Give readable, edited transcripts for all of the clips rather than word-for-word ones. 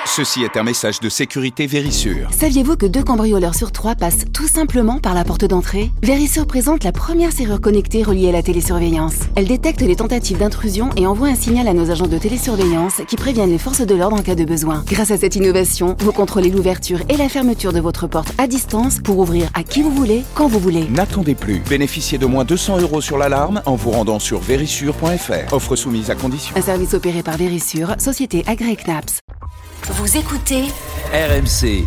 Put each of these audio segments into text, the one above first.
Ceci est un message de sécurité Verisure. Saviez-vous que 2 cambrioleurs sur 3 passent tout simplement par la porte d'entrée ? Verisure présente la première serrure connectée reliée à la télésurveillance. Elle détecte les tentatives d'intrusion et envoie un signal à nos agents de télésurveillance qui préviennent les forces de l'ordre en cas de besoin. Grâce à cette innovation, vous contrôlez l'ouverture et la fermeture de votre porte à distance pour ouvrir à qui vous voulez, quand vous voulez. N'attendez plus. Bénéficiez de moins 200 € sur l'alarme en vous rendant sur verisure.fr. Offre soumise à condition. Un service opéré par Verisure, société agréée CNAPS. Vous écoutez RMC.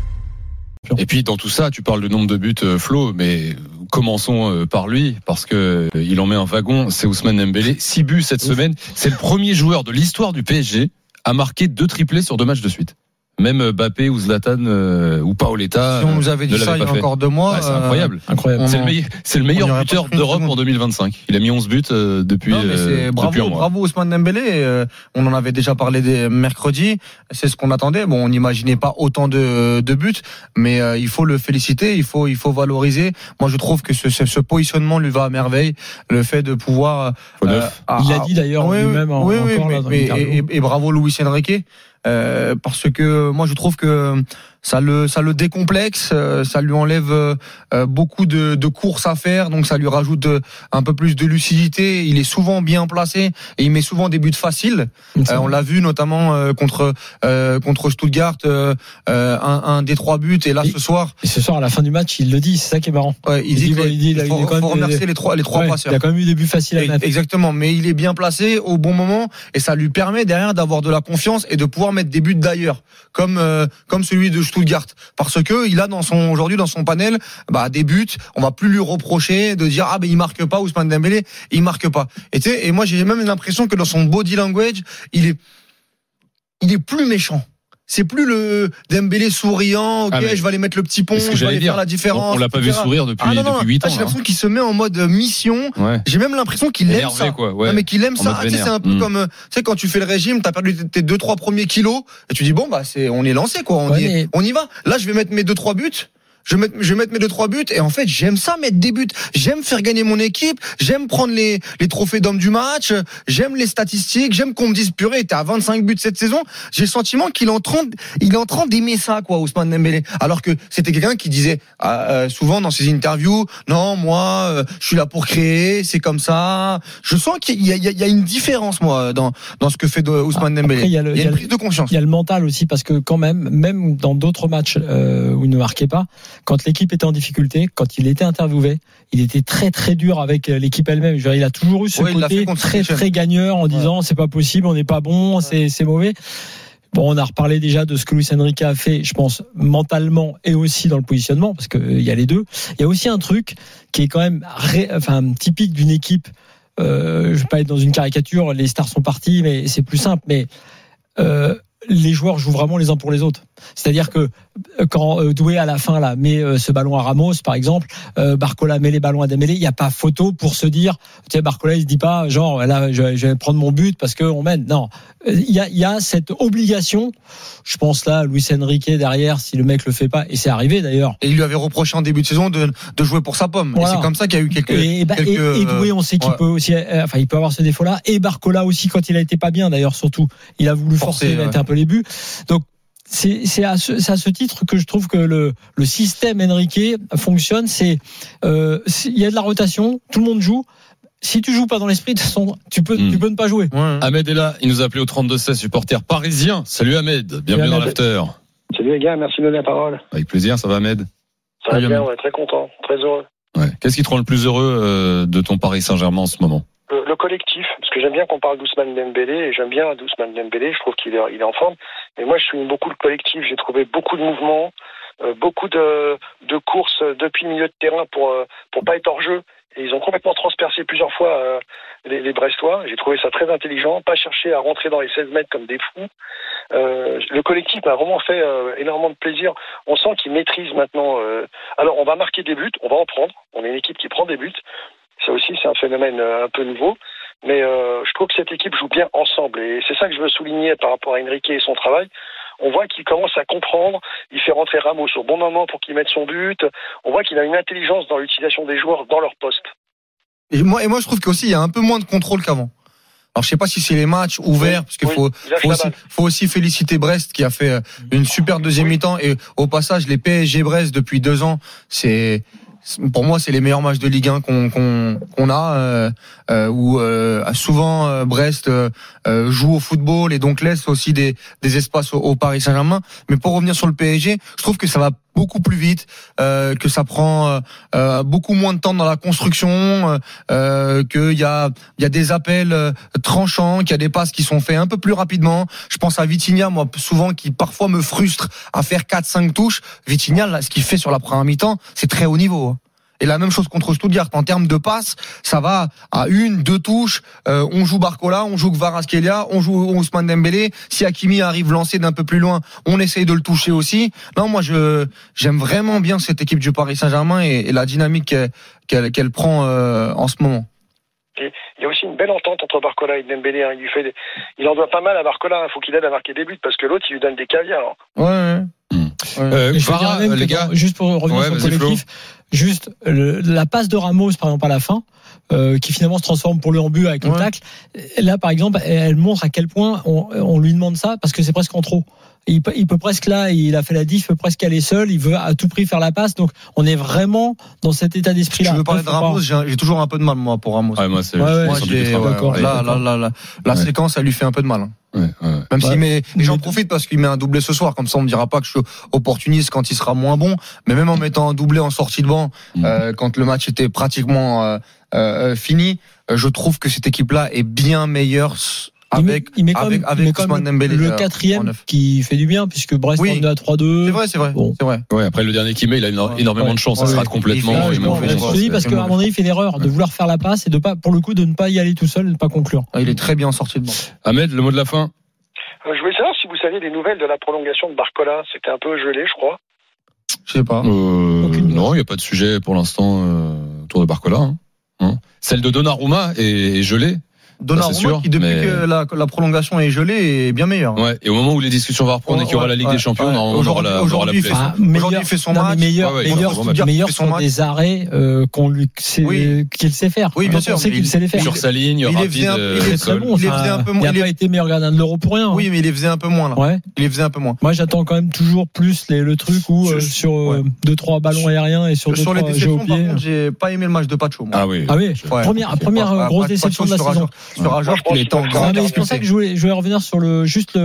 Et puis dans tout ça, tu parles de nombre de buts, Flo, mais commençons par lui, parce que il en met un wagon, c'est Ousmane Dembélé. 6 buts cette semaine. C'est le premier joueur de l'histoire du PSG à marquer 2 triplés sur 2 matchs de suite. Même Mbappé ou Zlatan ou Paoletta. Si on nous avait dit ça il y a encore 2 mois, c'est incroyable. C'est le meilleur buteur d'Europe en 2025. Il a mis 11 buts depuis. Non, mais bravo Ousmane Dembélé. On en avait déjà parlé mercredi. C'est ce qu'on attendait. Bon, on n'imaginait pas autant de buts, mais il faut le féliciter. Il faut valoriser. Moi, je trouve que ce positionnement lui va à merveille. Le fait de pouvoir. Il a dit d'ailleurs lui-même. Et bravo Luis Enrique. Parce que moi je trouve que ça le décomplexe, ça lui enlève beaucoup de courses à faire, donc ça lui rajoute un peu plus de lucidité. Il est souvent bien placé et il met souvent des buts faciles. On l'a vu notamment contre Stuttgart, un des 3 buts, et là ce soir. Et ce soir à la fin du match, il le dit, c'est ça qui est marrant. Ouais, il dit qu'il faut remercier les trois passeurs. Il a quand même eu des buts faciles à mettre. Exactement, mais il est bien placé au bon moment et ça lui permet derrière d'avoir de la confiance et de pouvoir mettre des buts d'ailleurs, comme celui de Stuttgart, parce que il a aujourd'hui dans son panel des buts. On va plus lui reprocher de dire il marque pas, Ousmane Dembélé il marque pas. Et moi j'ai même l'impression que dans son body language il est plus méchant. C'est plus le Dembélé souriant, je vais aller mettre le petit pont, je vais aller faire la différence. On l'a pas vu sourire depuis 8 ans. J'ai l'impression qu'il se met en mode mission. Ouais. J'ai même l'impression qu'il aime ça. Ouais. Non, mais qu'il aime ça. C'est un peu comme, quand tu fais le régime, t'as perdu tes 2-3 premiers kilos, et tu dis on est lancé, quoi. On y va. Là, je vais mettre mes 2-3 buts. Je vais mettre mes 2-3 buts, et en fait j'aime ça, mettre des buts. J'aime faire gagner mon équipe, j'aime prendre les trophées d'homme du match, j'aime les statistiques, j'aime qu'on me dise purée, t'es à 25 buts cette saison. J'ai le sentiment qu'il est en train d'aimer ça, quoi, Ousmane Dembélé. Alors que c'était quelqu'un qui disait souvent dans ses interviews, non, moi je suis là pour créer, c'est comme ça. Je sens qu'il y a une différence, moi, dans ce que fait Ousmane Dembélé. Il y a une prise de conscience. Il y a le mental aussi, parce que quand même dans d'autres matchs où il ne marquait pas, quand l'équipe était en difficulté, quand il était interviewé, il était très très dur avec l'équipe elle-même. Il a toujours eu ce côté très très gagneur en disant c'est pas possible, on n'est pas bon, c'est mauvais. Bon, on a reparlé déjà de ce que Luis Enrique a fait, je pense, mentalement et aussi dans le positionnement, parce qu'il y a les deux. Il y a aussi un truc qui est quand même typique d'une équipe. Je vais pas être dans une caricature, les stars sont partis, mais c'est plus simple. Mais les joueurs jouent vraiment les uns pour les autres. C'est-à-dire que quand Doué à la fin là met ce ballon à Ramos par exemple, Barcola met les ballons à Dembélé, il y a pas photo pour se dire Barcola il se dit pas genre là je vais prendre mon but parce que on mène. Non, il y a cette obligation. Je pense là Luis Enrique derrière, si le mec le fait pas, et c'est arrivé d'ailleurs. Et il lui avait reproché en début de saison de jouer pour sa pomme. Voilà. Et c'est comme ça qu'il y a eu quelques et Doué on sait qu'il peut aussi il peut avoir ce défaut là, et Barcola aussi quand il a été pas bien d'ailleurs, surtout il a voulu forcer mettre un peu les buts. Donc c'est à ce titre que je trouve que le système Enrique fonctionne. Il y a de la rotation, tout le monde joue. Si tu joues pas dans l'esprit, de toute façon, tu peux ne pas jouer. Ouais. Ahmed est là, il nous a appelé au 32-16, supporter parisien. Salut Ahmed, bienvenue dans l'after. Salut les gars, merci de donner la parole. Avec plaisir, ça va Ahmed? Ça va bien, très content, très heureux. Ouais. Qu'est-ce qui te rend le plus heureux de ton Paris Saint-Germain en ce moment? Le collectif, parce que j'aime bien qu'on parle d'Ousmane Dembélé, et j'aime bien Ousmane Dembélé, je trouve qu'il est en forme, mais moi je suis beaucoup le collectif, j'ai trouvé beaucoup de mouvements, beaucoup de courses depuis le milieu de terrain pour pas être hors jeu, et ils ont complètement transpercé plusieurs fois les Brestois. J'ai trouvé ça très intelligent, pas chercher à rentrer dans les 16 mètres comme des fous. Le collectif m'a vraiment fait énormément de plaisir. On sent qu'ils maîtrisent maintenant. Alors on va marquer des buts, on va en prendre, on est une équipe qui prend des buts. Ça aussi, c'est un phénomène un peu nouveau. Mais je trouve que cette équipe joue bien ensemble. Et c'est ça que je veux souligner par rapport à Enrique et son travail. On voit qu'il commence à comprendre. Il fait rentrer Ramos au bon moment pour qu'il mette son but. On voit qu'il a une intelligence dans l'utilisation des joueurs dans leur poste. Et moi, je trouve qu'aussi, il y a un peu moins de contrôle qu'avant. Alors je sais pas si c'est les matchs ouverts, parce qu'il faut aussi féliciter Brest qui a fait une super deuxième mi-temps, et au passage les PSG Brest depuis 2 ans, pour moi, c'est les meilleurs matchs de Ligue 1 qu'on a, où souvent Brest joue au football et donc laisse aussi des espaces au Paris Saint-Germain. Mais pour revenir sur le PSG, je trouve que ça va beaucoup plus vite, que ça prend beaucoup moins de temps dans la construction, qu'il y a des appels tranchants, qu'il y a des passes qui sont faits un peu plus rapidement. Je pense à Vitinha, moi souvent, qui parfois me frustre à faire 4-5 touches. Vitinha, là, ce qu'il fait sur la première mi-temps, c'est très haut niveau. Et la même chose contre Stuttgart, en termes de passes, ça va à 1-2 touches. On joue Barcola, on joue Kvaratskhelia, on joue Ousmane Dembélé. Si Hakimi arrive lancé d'un peu plus loin, on essaye de le toucher aussi. Non, moi j'aime vraiment bien cette équipe du Paris Saint-Germain et la dynamique qu'elle prend en ce moment. Il y a aussi une belle entente entre Barcola et Dembélé. Il en doit pas mal à Barcola. Il faut qu'il aide à marquer des buts parce que l'autre, il lui donne des caviars. Ouais. Vara, les gars, juste pour revenir sur le collectif, juste la passe de Ramos par exemple à la fin, qui finalement se transforme pour le but avec le tacle. Là par exemple, elle montre à quel point on lui demande ça parce que c'est presque en trop. Il peut presque là, il a fait la diff, il peut presque aller seul, il veut à tout prix faire la passe. Donc on est vraiment dans cet état d'esprit là. Je veux parler de Ramos, j'ai toujours un peu de mal moi pour Ramos. Moi d'accord. La séquence, elle lui fait un peu de mal. Même si j'en profite parce qu'il met un doublé ce soir, comme ça on me dira pas que je suis opportuniste quand il sera moins bon, mais même en mettant un doublé en sortie de banc quand le match était pratiquement fini, je trouve que cette équipe là est bien meilleure avec Ousmane Dembélé, le quatrième qui fait du bien puisque Brest est à 3-2. C'est vrai. Ouais, après le dernier qui met, il a énormément de chance, ça se rate complètement. Je te dis parce qu'à un moment donné, il fait l'erreur de vouloir faire la passe et de ne pas y aller tout seul, de ne pas conclure. Il est très bien en sortie de banc. Ahmed, le mot de la fin. Je voulais savoir si vous saviez des nouvelles de la prolongation de Barcola. C'était un peu gelé, je crois. Je sais pas. Non, il n'y a pas de sujet pour l'instant autour de Barcola. Celle de Donnarumma est gelée. Donnarumma qui depuis que la prolongation est gelée est bien meilleure. Ouais. Et au moment où les discussions vont reprendre et qu'il y aura la Ligue des Champions, on aura la aujourd'hui il fait son match. Meilleur sur des arrêts qu'il sait faire. Oui, bien sûr. On sait qu'il sait les faire. Sur sa ligne, rapide. Il est très bon. Il n'a pas été meilleur gardien de l'Euro pour rien. Oui, mais il les faisait un peu moins là. Ouais. Il les faisait un peu moins. Moi, j'attends quand même toujours plus le truc où sur 2-3 ballons aériens et sur 2-3 jeux au pied. Par contre, j'ai pas aimé le match de Pacho. Ah oui. Première grosse déception de la saison. Sur Ajorc, il est en grande difficulté. C'est pour ça que je voulais revenir sur le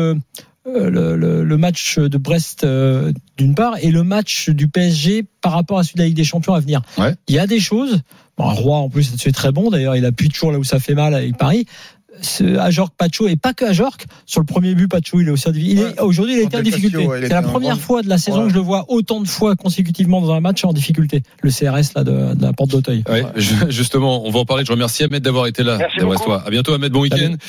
match de Brest d'une part et le match du PSG par rapport à celui de la Ligue des Champions à venir. Ouais. Il y a des choses. Roy en plus c'est très bon. D'ailleurs, il appuie toujours là où ça fait mal avec Paris. Ajorc, Pacho et pas que Ajorc. Sur le premier but, Pacho, il est aussi aujourd'hui, il était en difficulté. C'est la première fois de la saison que je le vois autant de fois consécutivement dans un match en difficulté. Le CRS là de la Porte d'Auteuil. Justement, on va en parler. Je remercie Ahmed d'avoir été là. Merci beaucoup. À bientôt, Ahmed. Bon week-end.